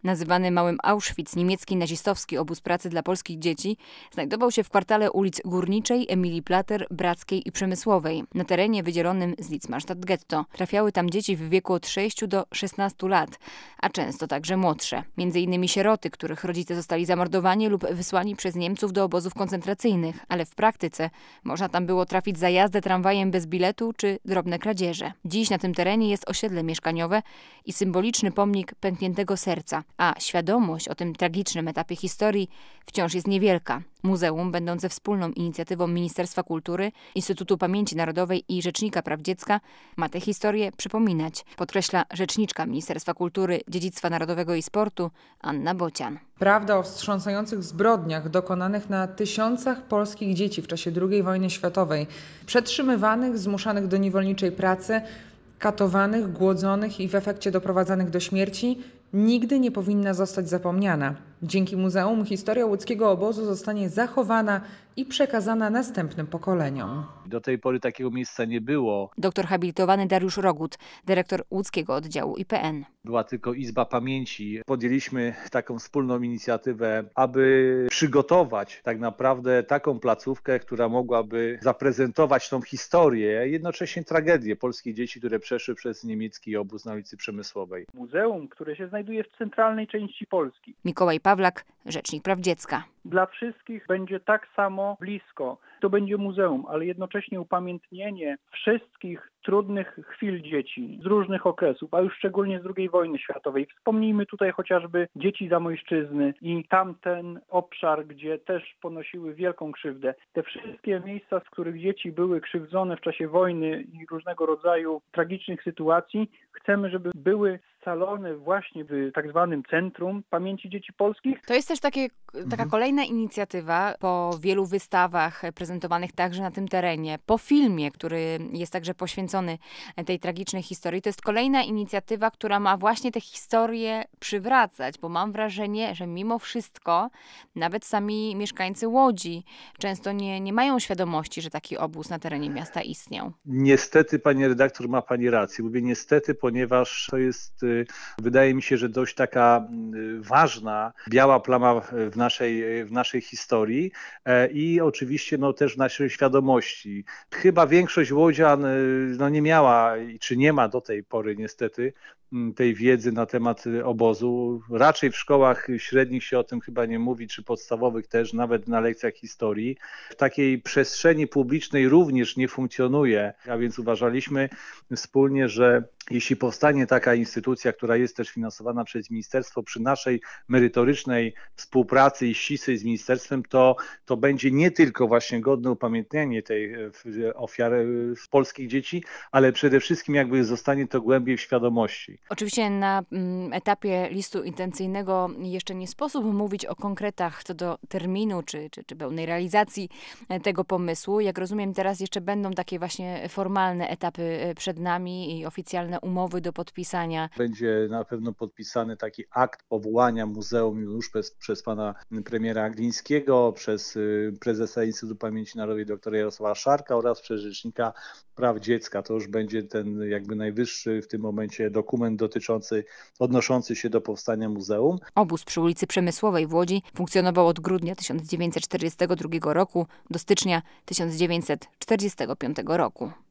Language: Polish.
Nazywany Małym Auschwitz, niemiecki nazistowski obóz pracy dla polskich dzieci znajdował się w kwartale ulic Górniczej, Emilii Plater, Brackiej i Przemysłowej, na terenie wydzielonym z Litzmannstadt-Getto. Trafiały tam dzieci w wieku od 6 do 16 lat, a często także młodsze. Między innymi sieroty, których rodzice zostali zamordowani lub wysłani przez Niemców do obozów koncentracyjnych, ale w praktyce można tam było trafić za jazdę tramwajem bez biletu czy drobne kradzieże. Dziś na tym terenie jest osiedle mieszkaniowe i symboliczny pomnik pękniętego serca, a świadomość o tym tragicznym etapie historii wciąż jest niewielka. Muzeum, będące wspólną inicjatywą Ministerstwa Kultury, Instytutu Pamięci Narodowej i Rzecznika Praw Dziecka, ma tę historię przypominać, podkreśla rzeczniczka Ministerstwa Kultury, Dziedzictwa Narodowego i Sportu Anna Bocian. Prawda o wstrząsających zbrodniach dokonanych na tysiącach polskich dzieci w czasie II wojny światowej, przetrzymywanych, zmuszanych do niewolniczej pracy, katowanych, głodzonych i w efekcie doprowadzanych do śmierci, nigdy nie powinna zostać zapomniana. Dzięki muzeum historia łódzkiego obozu zostanie zachowana i przekazana następnym pokoleniom. Do tej pory takiego miejsca nie było. Doktor habilitowany Dariusz Rogut, dyrektor łódzkiego oddziału IPN. Była tylko Izba Pamięci. Podjęliśmy taką wspólną inicjatywę, aby przygotować tak naprawdę taką placówkę, która mogłaby zaprezentować tą historię, jednocześnie tragedię polskich dzieci, które przeszły przez niemiecki obóz na ulicy Przemysłowej. Muzeum, które się znajduje w centralnej części Polski. Mikołaj Pawlak, Rzecznik Praw Dziecka. Dla wszystkich będzie tak samo blisko. To będzie muzeum, ale jednocześnie upamiętnienie wszystkich trudnych chwil dzieci z różnych okresów, a już szczególnie z II wojny światowej. Wspomnijmy tutaj chociażby dzieci Zamojszczyzny i tamten obszar, gdzie też ponosiły wielką krzywdę. Te wszystkie miejsca, z których dzieci były krzywdzone w czasie wojny i różnego rodzaju tragicznych sytuacji, chcemy, żeby były scalone właśnie w tak zwanym Centrum Pamięci Dzieci Polskich. To jest też taka kolejna inicjatywa po wielu wystawach prezentowanych także na tym terenie, po filmie, który jest także poświęcony tej tragicznej historii. To jest kolejna inicjatywa, która ma właśnie tę historię przywracać, bo mam wrażenie, że mimo wszystko nawet sami mieszkańcy Łodzi często nie mają świadomości, że taki obóz na terenie miasta istniał. Niestety, pani redaktor, ma pani rację. Mówię niestety, ponieważ to jest, wydaje mi się, że dość taka ważna, biała plama w naszej historii i oczywiście też w naszej świadomości. Chyba większość łodzian nie miała, czy nie ma do tej pory niestety, tej wiedzy na temat obozu. Raczej w szkołach średnich się o tym chyba nie mówi, czy podstawowych też, nawet na lekcjach historii. W takiej przestrzeni publicznej również nie funkcjonuje, a więc uważaliśmy wspólnie, że jeśli powstanie taka instytucja, która jest też finansowana przez ministerstwo, przy naszej merytorycznej współpracy i ścisłej z ministerstwem, to będzie nie tylko właśnie godne upamiętnienie tej ofiary polskich dzieci, ale przede wszystkim zostanie to głębiej w świadomości. Oczywiście na etapie listu intencyjnego jeszcze nie sposób mówić o konkretach co do terminu czy pełnej realizacji tego pomysłu. Jak rozumiem, teraz jeszcze będą takie właśnie formalne etapy przed nami i oficjalne umowy do podpisania. Będzie na pewno podpisany taki akt powołania muzeum już przez pana premiera Glińskiego, przez prezesa Instytutu Pamięci Narodowej dr. Jarosława Szarka oraz przez Rzecznika Praw Dziecka. To już będzie ten najwyższy w tym momencie dokument odnoszący się do powstania muzeum. Obóz przy ulicy Przemysłowej w Łodzi funkcjonował od grudnia 1942 roku do stycznia 1945 roku.